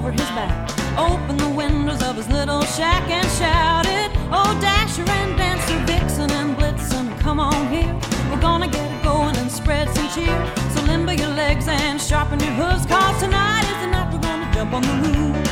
over his back, opened the windows of his little shack and shouted, "Oh, Dasher and Dancer, Vixen and Blitzen, come on here. We're gonna get it going and spread some cheer. So limber your legs and sharpen your hooves, 'cause tonight is the night we're gonna jump on the roof."